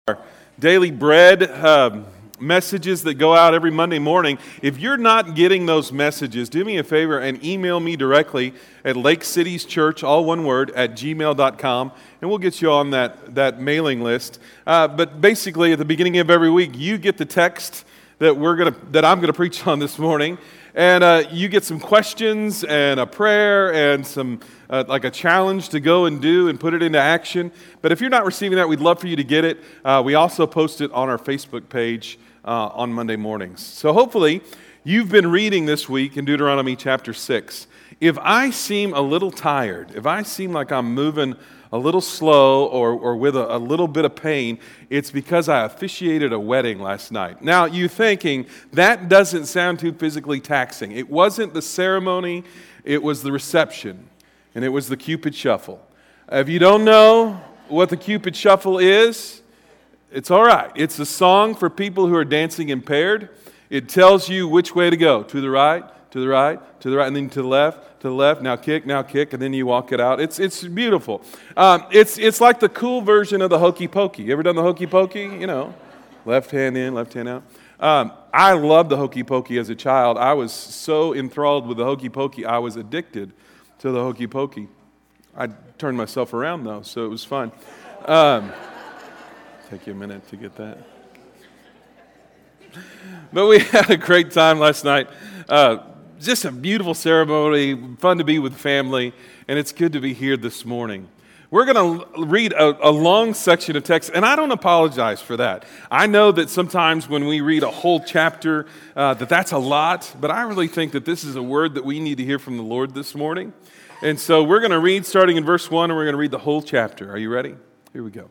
Daily bread messages that go out every Monday morning. If you're not getting those messages, do me a favor and email me directly at Lake Cities Church, all one word, at gmail.com, and we'll get you on that mailing list. But basically, at the beginning of every week, you get the text that I'm gonna preach on this morning, and you get some questions and a prayer and some like a challenge to go and do and put it into action. But if you're not receiving that, we'd love for you to get it. We also post it on our Facebook page on Monday mornings. So hopefully you've been reading this week in Deuteronomy chapter 6. If I seem a little tired, if I seem like I'm moving a little slow or with a little bit of pain, it's because I officiated a wedding last night. Now, you're thinking, that doesn't sound too physically taxing. It wasn't the ceremony, it was the reception, and it was the Cupid Shuffle. If you don't know what the Cupid Shuffle is, it's all right. It's a song for people who are dancing impaired. It tells you which way to go, to the right, to the right, to the right, and then to the left, now kick, and then you walk it out. It's beautiful. It's like the cool version of the hokey pokey. You ever done the hokey pokey? You know, left hand in, left hand out. I loved the hokey pokey as a child. I was so enthralled with the hokey pokey, I was addicted to the hokey pokey. I turned myself around though, so it was fun. Take you a minute to get that. But we had a great time last night. Just a beautiful ceremony, fun to be with family, and it's good to be here this morning. We're going to read a long section of text, and I don't apologize for that. I know that sometimes when we read a whole chapter, that's a lot, but I really think that this is a word that we need to hear from the Lord this morning. And so we're going to read starting in verse 1, and we're going to read the whole chapter. Are you ready? Here we go.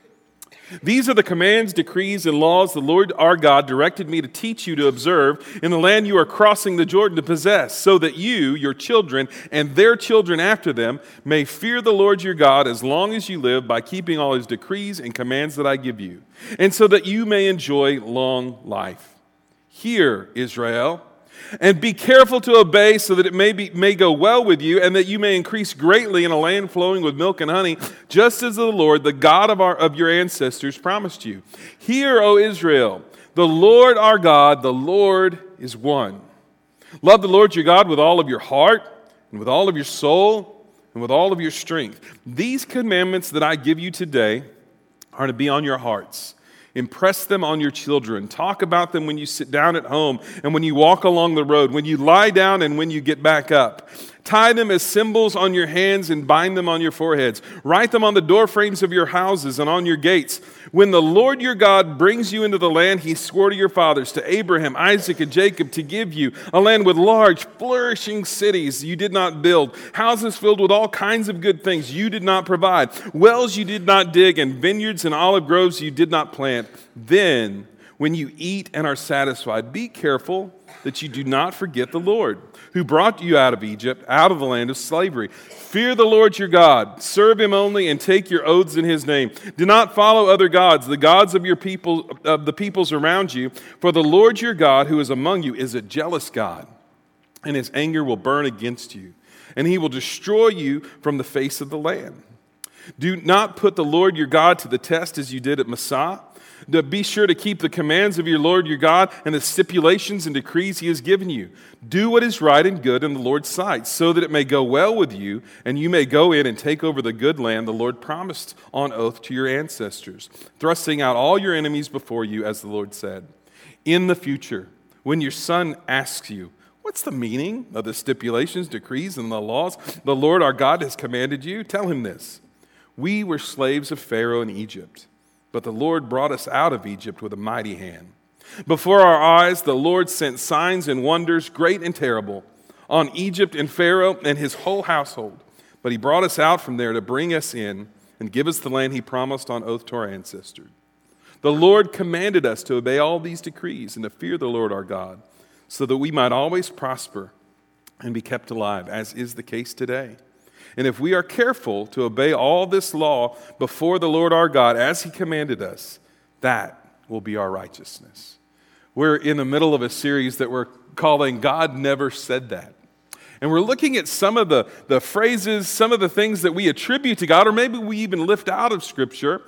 These are the commands, decrees, and laws the Lord our God directed me to teach you to observe in the land you are crossing the Jordan to possess, so that you, your children, and their children after them may fear the Lord your God as long as you live by keeping all his decrees and commands that I give you, and so that you may enjoy long life. Hear, Israel, and be careful to obey so that it may go well with you and that you may increase greatly in a land flowing with milk and honey, just as the Lord, the God of your ancestors, promised you. Hear, O Israel, the Lord our God, the Lord is one. Love the Lord your God with all of your heart and with all of your soul and with all of your strength. These commandments that I give you today are to be on your hearts. Impress them on your children. Talk about them when you sit down at home and when you walk along the road, when you lie down and when you get back up. Tie them as symbols on your hands and bind them on your foreheads. Write them on the doorframes of your houses and on your gates. When the Lord your God brings you into the land he swore to your fathers, to Abraham, Isaac, and Jacob, to give you, a land with large, flourishing cities you did not build, houses filled with all kinds of good things you did not provide, wells you did not dig, and vineyards and olive groves you did not plant. Then, when you eat and are satisfied, be careful that you do not forget the Lord, who brought you out of Egypt, out of the land of slavery. Fear the Lord your God, serve him only, and take your oaths in his name. Do not follow other gods, the gods of your people, of the peoples around you, for the Lord your God, who is among you, is a jealous God, and his anger will burn against you, and he will destroy you from the face of the land. Do not put the Lord your God to the test as you did at Massah. Be sure to keep the commands of your Lord your God and the stipulations and decrees he has given you. Do what is right and good in the Lord's sight, so that it may go well with you, and you may go in and take over the good land the Lord promised on oath to your ancestors, thrusting out all your enemies before you, as the Lord said. In the future, when your son asks you, what's the meaning of the stipulations, decrees, and the laws the Lord our God has commanded you? Tell him this. We were slaves of Pharaoh in Egypt, but the Lord brought us out of Egypt with a mighty hand. Before our eyes, the Lord sent signs and wonders, great and terrible, on Egypt and Pharaoh and his whole household. But he brought us out from there to bring us in and give us the land he promised on oath to our ancestors. The Lord commanded us to obey all these decrees and to fear the Lord our God, so that we might always prosper and be kept alive, as is the case today. And if we are careful to obey all this law before the Lord our God, as he commanded us, that will be our righteousness. We're in the middle of a series that we're calling God Never Said That. And we're looking at some of the phrases, some of the things that we attribute to God, or maybe we even lift out of Scripture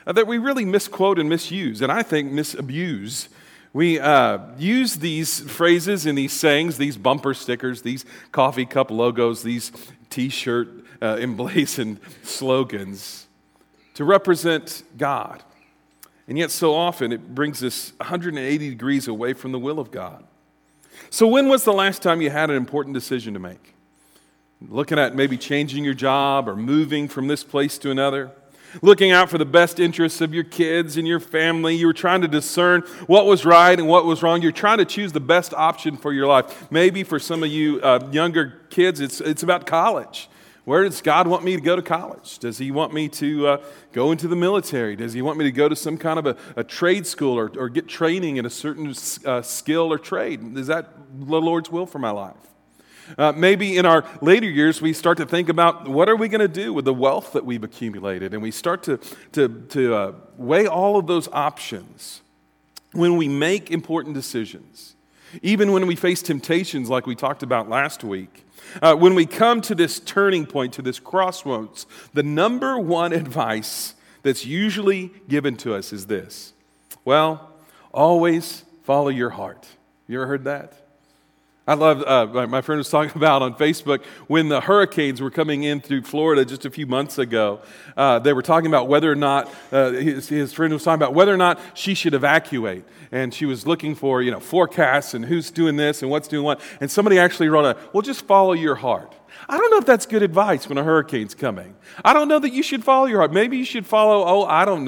that we really misquote and misuse, and I think misabuse. We use these phrases and these sayings, these bumper stickers, these coffee cup logos, these t-shirt emblazoned slogans to represent God. And yet so often it brings us 180 degrees away from the will of God. So when was the last time you had an important decision to make? Looking at maybe changing your job or moving from this place to another. Looking out for the best interests of your kids and your family. You were trying to discern what was right and what was wrong. You're trying to choose the best option for your life. Maybe for some of you younger kids, it's about college. Where does God want me to go to college? Does He want me to go into the military? Does He want me to go to some kind of a trade school or get training in a certain skill or trade? Is that the Lord's will for my life? Maybe in our later years, we start to think about what are we going to do with the wealth that we've accumulated, and we start to weigh all of those options when we make important decisions. Even when we face temptations like we talked about last week, when we come to this turning point, to this crossroads, the number one advice that's usually given to us is this: well, always follow your heart. You ever heard that? I love, my friend was talking about on Facebook when the hurricanes were coming in through Florida just a few months ago. They were talking about whether or not, his friend was talking about whether or not she should evacuate. And she was looking for, forecasts and who's doing this and what's doing what. And somebody actually wrote well, just follow your heart. I don't know if that's good advice when a hurricane's coming. I don't know that you should follow your heart. Maybe you should follow,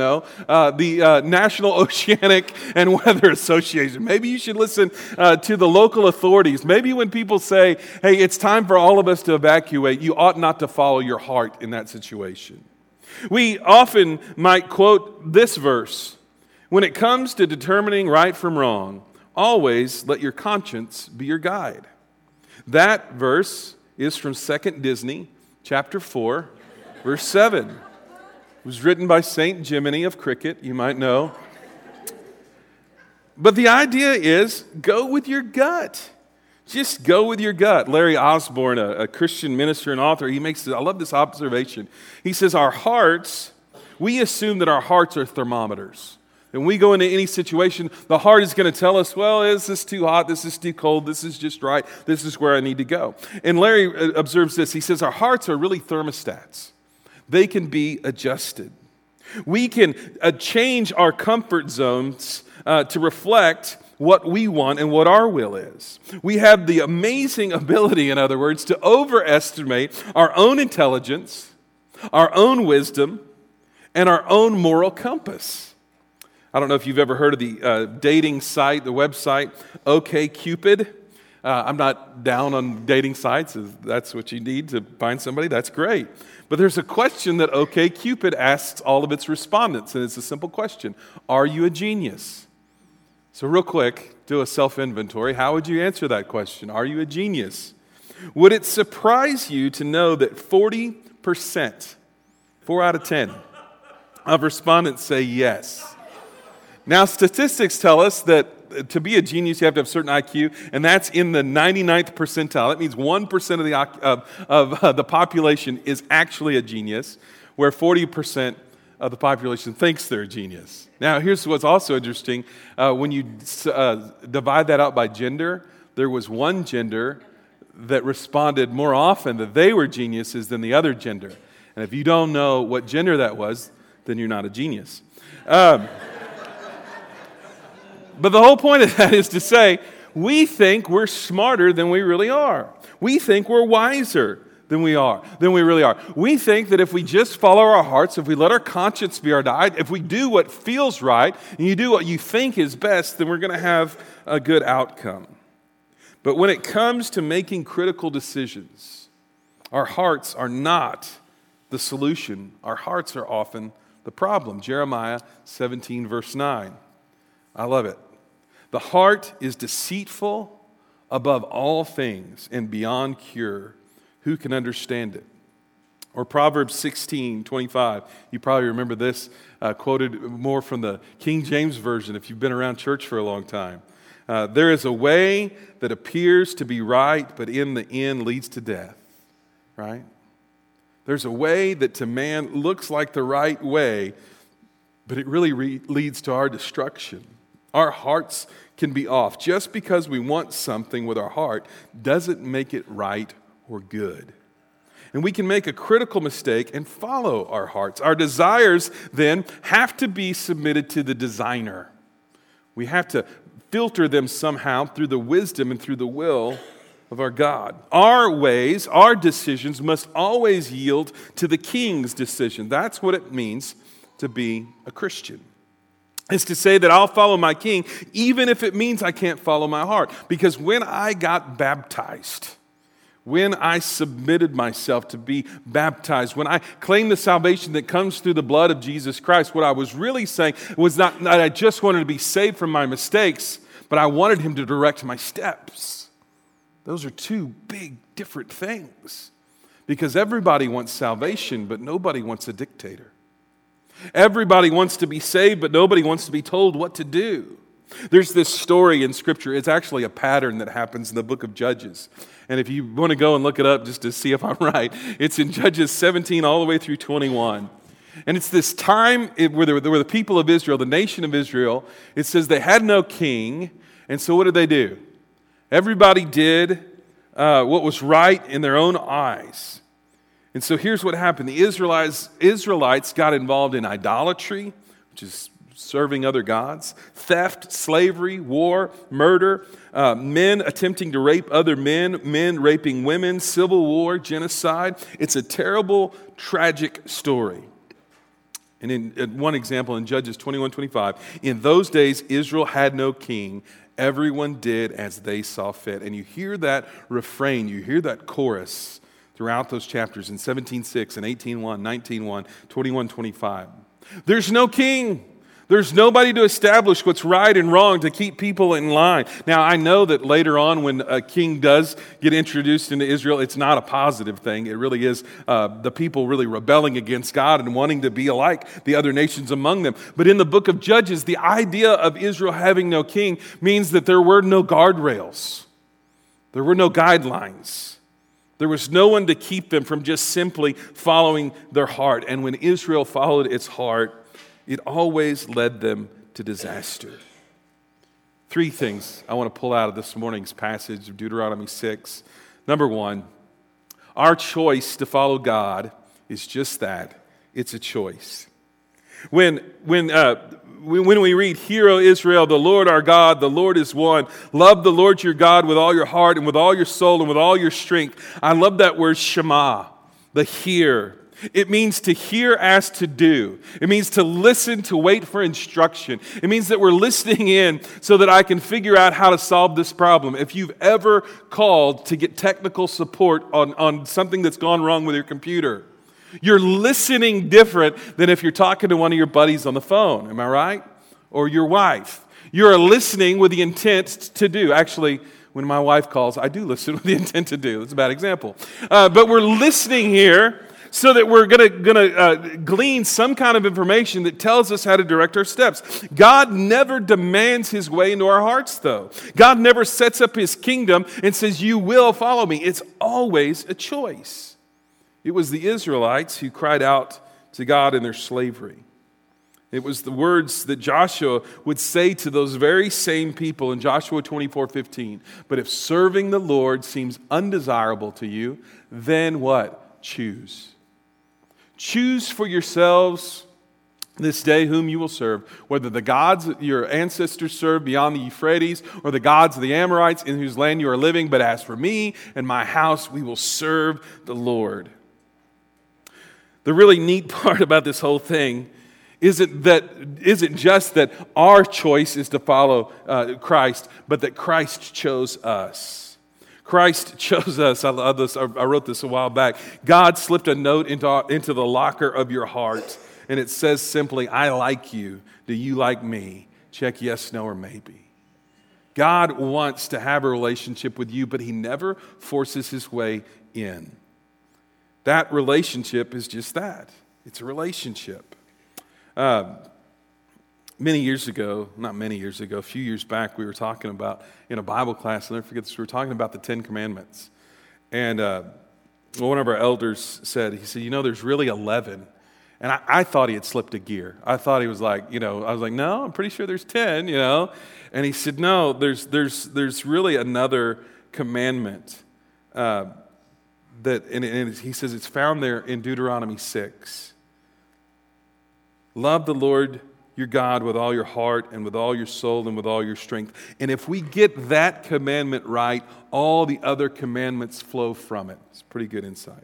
the National Oceanic and Weather Association. Maybe you should listen to the local authorities. Maybe when people say, hey, it's time for all of us to evacuate, you ought not to follow your heart in that situation. We often might quote this verse: when it comes to determining right from wrong, always let your conscience be your guide. That verse is from 2 Disney, chapter 4, verse 7. It was written by St. Jiminy of Cricket, you might know. But the idea is, go with your gut. Just go with your gut. Larry Osborne, a Christian minister and author, I love this observation. He says, we assume that our hearts are thermometers. When we go into any situation, the heart is going to tell us, well, is this too hot? This is too cold? This is just right. This is where I need to go. And Larry observes this. He says, our hearts are really thermostats. They can be adjusted. We can change our comfort zones to reflect what we want and what our will is. We have the amazing ability, in other words, to overestimate our own intelligence, our own wisdom, and our own moral compass. I don't know if you've ever heard of the dating site, the website, OkCupid. I'm not down on dating sites. If that's what you need to find somebody, that's great. But there's a question that OkCupid asks all of its respondents, and it's a simple question. Are you a genius? So real quick, do a self-inventory. How would you answer that question? Are you a genius? Would it surprise you to know that 40%, 4 out of 10, of respondents say yes? Now, statistics tell us that to be a genius, you have to have a certain IQ, and that's in the 99th percentile. That means 1% of the population is actually a genius, where 40% of the population thinks they're a genius. Now, here's what's also interesting. When you divide that out by gender, there was one gender that responded more often that they were geniuses than the other gender. And if you don't know what gender that was, then you're not a genius. But the whole point of that is to say, we think we're smarter than we really are. We think we're wiser than we really are. We think that if we just follow our hearts, if we let our conscience be our guide, if we do what feels right, and you do what you think is best, then we're going to have a good outcome. But when it comes to making critical decisions, our hearts are not the solution. Our hearts are often the problem. Jeremiah 17, verse 9. I love it. The heart is deceitful above all things and beyond cure. Who can understand it? Or Proverbs 16:25. You probably remember this, quoted more from the King James Version if you've been around church for a long time. There is a way that appears to be right, but in the end leads to death. Right? There's a way that to man looks like the right way, but it really leads to our destruction. Our hearts can be off. Just because we want something with our heart doesn't make it right or good. And we can make a critical mistake and follow our hearts. Our desires then have to be submitted to the designer. We have to filter them somehow through the wisdom and through the will of our God. Our ways, our decisions must always yield to the King's decision. That's what it means to be a Christian. It's to say that I'll follow my King even if it means I can't follow my heart. Because when I got baptized, when I submitted myself to be baptized, when I claimed the salvation that comes through the blood of Jesus Christ, what I was really saying was not that I just wanted to be saved from my mistakes, but I wanted Him to direct my steps. Those are two big, different things. Because everybody wants salvation, but nobody wants a dictator. Everybody wants to be saved, but nobody wants to be told what to do. There's this story in Scripture. It's actually a pattern that happens in the book of Judges. And if you want to go and look it up just to see if I'm right, it's in Judges 17 all the way through 21. And it's this time where there were the people of Israel, the nation of Israel. It says they had no king, and so what did they do? Everybody did what was right in their own eyes. And so here's what happened. The Israelites got involved in idolatry, which is serving other gods, theft, slavery, war, murder, men attempting to rape other men, men raping women, civil war, genocide. It's a terrible, tragic story. And in one example in Judges 21:25, in those days Israel had no king. Everyone did as they saw fit. And you hear that refrain, you hear that chorus throughout those chapters in 17:6 and 18:1, 19:1, 21:25. There's no king. There's nobody to establish what's right and wrong to keep people in line. Now, I know that later on when a king does get introduced into Israel, it's not a positive thing. It really is the people really rebelling against God and wanting to be like the other nations among them. But in the book of Judges, the idea of Israel having no king means that there were no guardrails. There were no guidelines. There was no one to keep them from just simply following their heart. And when Israel followed its heart, it always led them to disaster. Three things I want to pull out of this morning's passage of Deuteronomy 6. Number one, our choice to follow God is just that. It's a choice. When we read, "Hear, O Israel, the Lord our God, the Lord is one. Love the Lord your God with all your heart and with all your soul and with all your strength." I love that word Shema, the hear. It means to hear as to do. It means to listen, to wait for instruction. It means that we're listening in so that I can figure out how to solve this problem. If you've ever called to get technical support on something that's gone wrong with your computer, you're listening different than if you're talking to one of your buddies on the phone. Am I right? Or your wife. You're listening with the intent to do. Actually, when my wife calls, I do listen with the intent to do. That's a bad example. But we're listening here so that we're going to glean some kind of information that tells us how to direct our steps. God never demands His way into our hearts, though. God never sets up His kingdom and says, "You will follow me." It's always a choice. It was the Israelites who cried out to God in their slavery. It was the words that Joshua would say to those very same people in Joshua 24:15. "But if serving the Lord seems undesirable to you, then what? Choose. Choose for yourselves this day whom you will serve, whether the gods your ancestors served beyond the Euphrates or the gods of the Amorites in whose land you are living. But as for me and my house, we will serve the Lord." The really neat part about this whole thing isn't just that our choice is to follow Christ, but that Christ chose us. Christ chose us. I love this. I wrote this a while back. God slipped a note into the locker of your heart, and it says simply, "I like you. Do you like me?" Check yes, no, or maybe. God wants to have a relationship with you, but He never forces His way in. That relationship is just that. It's a relationship. A few years ago, a few years back, we were talking about, in a Bible class, I'll never forget this, we were talking about the Ten Commandments. And one of our elders said, he said, "You know, there's really 11. And I thought he had slipped a gear. I thought he was like, I was like, no, I'm pretty sure there's 10, And he said, no, there's really another commandment and he says it's found there in Deuteronomy 6. Love the Lord your God with all your heart and with all your soul and with all your strength. And if we get that commandment right, all the other commandments flow from it. It's pretty good insight.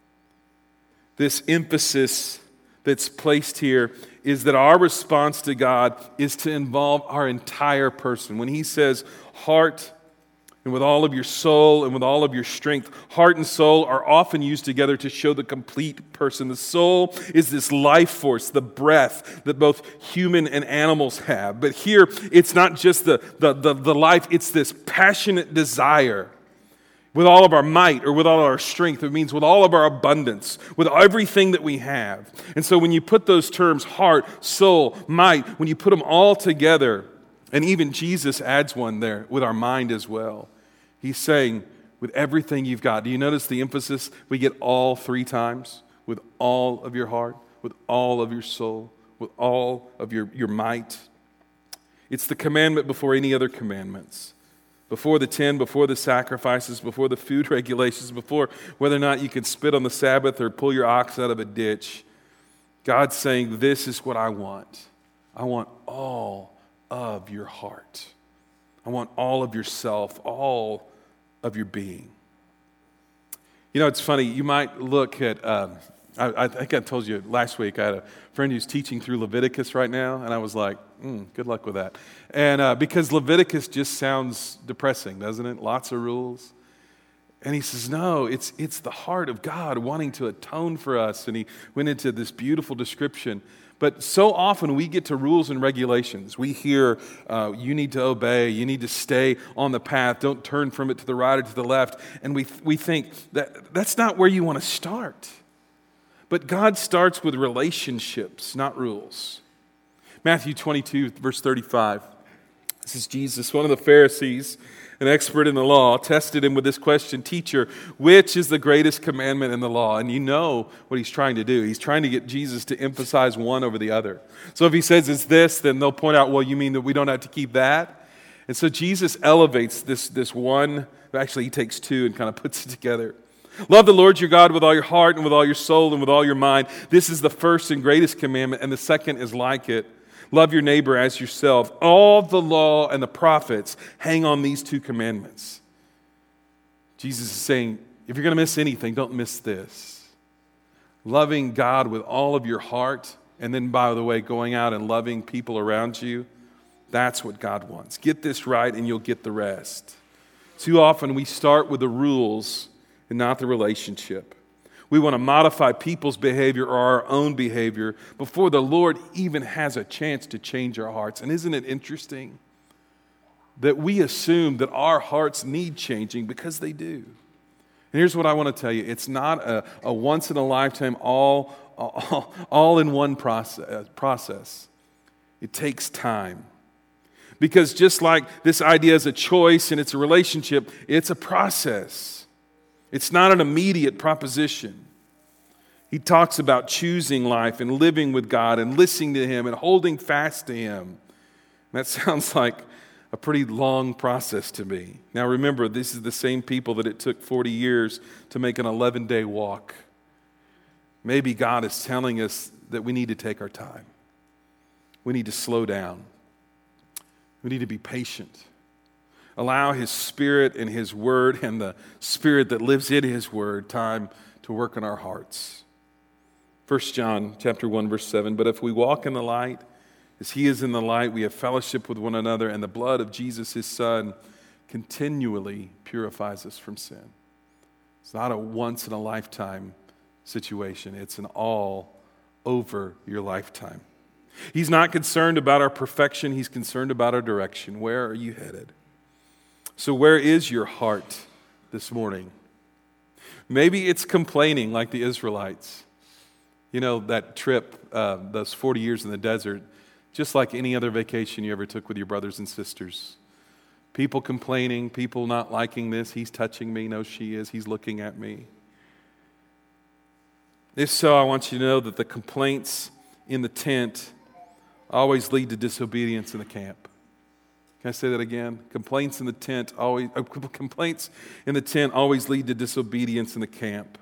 This emphasis that's placed here is that our response to God is to involve our entire person. When he says heart and with all of your soul and with all of your strength, heart and soul are often used together to show the complete person. The soul is this life force, the breath that both human and animals have. But here, it's not just the life, it's this passionate desire. With all of our might or with all of our strength, it means with all of our abundance, with everything that we have. And so when you put those terms, heart, soul, might, when you put them all together, and even Jesus adds one there with our mind as well. He's saying, with everything you've got. Do you notice the emphasis? We get all 3 times. With all of your heart, with all of your soul, with all of your might. It's the commandment before any other commandments. Before the 10, before the sacrifices, before the food regulations, before whether or not you can spit on the Sabbath or pull your ox out of a ditch. God's saying, this is what I want. I want all of your heart. I want all of yourself, all of your being. It's funny. You might look at, I think I told you last week, I had a friend who's teaching through Leviticus right now, and I was like, good luck with that. And because Leviticus just sounds depressing, doesn't it? Lots of rules. And he says, no, it's the heart of God wanting to atone for us. And he went into this beautiful description. But so often we get to rules and regulations. We hear, you need to obey, you need to stay on the path, don't turn from it to the right or to the left. And we think that's not where you want to start. But God starts with relationships, not rules. Matthew 22, verse 35. This is Jesus, one of the Pharisees, an expert in the law, tested him with this question, Teacher, which is the greatest commandment in the law? And you know what he's trying to do. He's trying to get Jesus to emphasize one over the other. So if he says it's this, then they'll point out, well, you mean that we don't have to keep that? And so Jesus elevates this one. Actually, he takes 2 and kind of puts it together. Love the Lord your God with all your heart and with all your soul and with all your mind. This is the first and greatest commandment, and the second is like it. Love your neighbor as yourself. All the law and the prophets hang on these 2 commandments. Jesus is saying, if you're going to miss anything, don't miss this. Loving God with all of your heart, and then, by the way, going out and loving people around you, that's what God wants. Get this right and you'll get the rest. Too often we start with the rules and not the relationship. We want to modify people's behavior or our own behavior before the Lord even has a chance to change our hearts. And isn't it interesting that we assume that our hearts need changing because they do? And here's what I want to tell you. It's not a once-in-a-lifetime, all-in-one process. It takes time. Because just like this idea is a choice and it's a relationship, it's a process. It's not an immediate proposition. He talks about choosing life and living with God and listening to Him and holding fast to Him. And that sounds like a pretty long process to me. Now remember, this is the same people that it took 40 years to make an 11-day walk. Maybe God is telling us that we need to take our time. We need to slow down. We need to be patient. Allow His Spirit and His Word and the Spirit that lives in His Word time to work in our hearts. 1 John chapter 1, verse 7, but if we walk in the light, as He is in the light, we have fellowship with one another, and the blood of Jesus, His Son, continually purifies us from sin. It's not a once-in-a-lifetime situation. It's an all over your lifetime. He's not concerned about our perfection. He's concerned about our direction. Where are you headed? So where is your heart this morning? Maybe it's complaining like the Israelites. You know, that trip, those 40 years in the desert, just like any other vacation you ever took with your brothers and sisters. People complaining, people not liking this. He's touching me. No, she is. He's looking at me. If so, I want you to know that the complaints in the tent always lead to disobedience in the camp. Can I say that again? Complaints in the tent always lead to disobedience in the camp.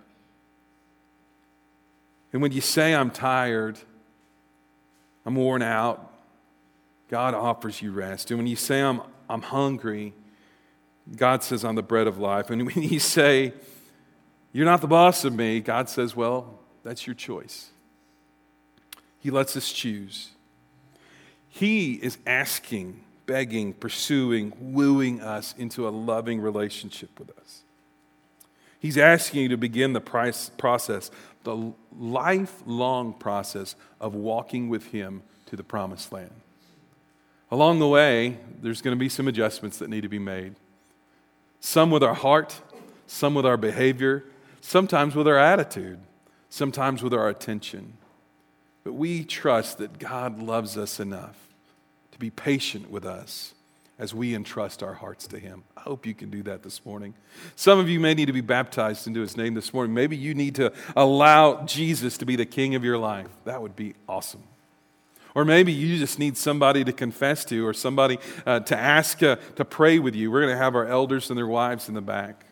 And when you say, I'm tired, I'm worn out, God offers you rest. And when you say, I'm hungry, God says, I'm the bread of life. And when you say, you're not the boss of me, God says, well, that's your choice. He lets us choose. He is asking, begging, pursuing, wooing us into a loving relationship with us. He's asking you to begin the process, the lifelong process of walking with Him to the promised land. Along the way, there's going to be some adjustments that need to be made. Some with our heart, some with our behavior, sometimes with our attitude, sometimes with our attention. But we trust that God loves us enough to be patient with us as we entrust our hearts to Him. I hope you can do that this morning. Some of you may need to be baptized into His name this morning. Maybe you need to allow Jesus to be the King of your life. That would be awesome. Or maybe you just need somebody to confess to, or somebody to ask to pray with you. We're going to have our elders and their wives in the back.